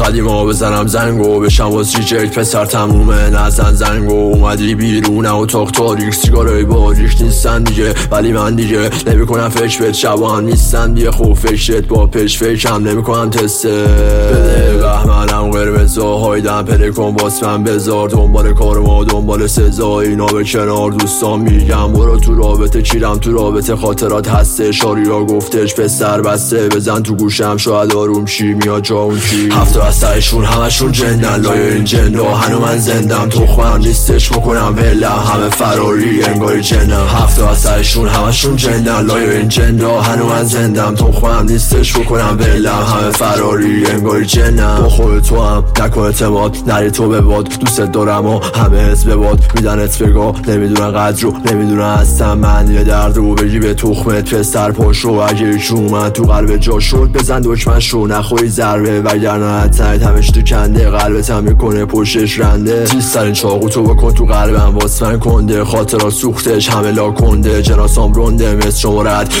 قدیما بزنم زنگو بشم واسه جک پسر تمومه نزن زنگو اومدی بیرون اتاق تاریک سیگارای باریک نیستن دیگه ولی من دیگه نمیکنم فکر بهت شبا هم نیستن دیگه خوب فکرت با پیش فکرم نمیکنم تسته بده بهمنم قرمزا هایدم پله کن باس من بذار دنبال کار ما دنبال سزا اینا به کنار دوستان میگم برو تو رابطه کیرم تو رابطه خاطرات هسته شاریا گفتش پسر بسته بزن تو گوشم شاید آروم شی میاد جا اون کی هفته از سرشون همشون جندن لایه این جندا هنو من زندم تو خودم نیستش بکنم ولم همه فراری انگار جنم هفته از سرشون همشون جندن لایه این جندا هنو من زندم تو خودم نیستش بکنم ولم همه فراری انگار جنم با خود تو هم نکن اعتماد نری تو به باد دوست دارم و همه حس به باد میدنت بگاه نمیدونن قدر رو نمیدونن هستم من یه درد رو بگی به تخمت پسر پاشو اگه یکی اومد تو قلب جا شد بزن دکمن شو نخوری ضربه وگرنه حتنت همش تو کنده قلبت هم میکنه پشتش رنده تیزترین چاقو تو بکن تو قلبم واس من کنده خاطرات سوختش همه لا کنده جناسام رونده مثل شمارت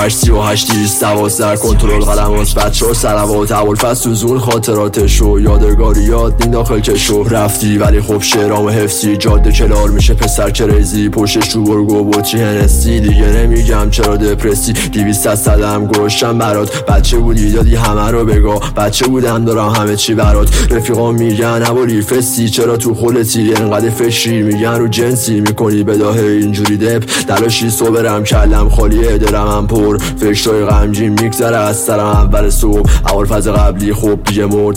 38 212 کنترل قلم واس بچه ها سلوات اول فست تو زون خاطراتشو یادگاریات این داخل کشو رفتی ولی خب شعرام حفظی جاده کلار میشه پسر کریزی پشتش تو برگو بوچی هنسی دیگه نمیگم چرا دپرسی 200 صدم گوشم برات بچه بودی دادی همه رو بگاه بچه بودم دارم همه چی برات رفیقا میگن نبولی فستی چرا تو خودتی انقدر فکری میگن رو جنسی میکنی بداه اینجوری دپ دلاشی صبرم کلم خالیه دلم پر فکرای غمگین میگذره از سرم اول صبح اول فاز قبلی خب دیگه مرد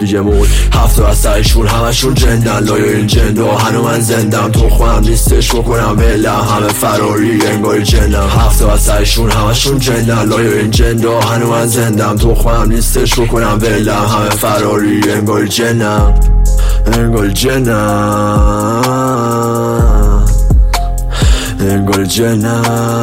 هفته از سرشون همشون جندن لایه این جندا هنو من زندم تو خودم نیستش بکنم ولم همه فراری انگار جنم هفته از سرشون همشون جندن لایه این جندا هنو من زندم تو خودم نیستش بکنم ولم همه فراری انگار جنم انگار جنم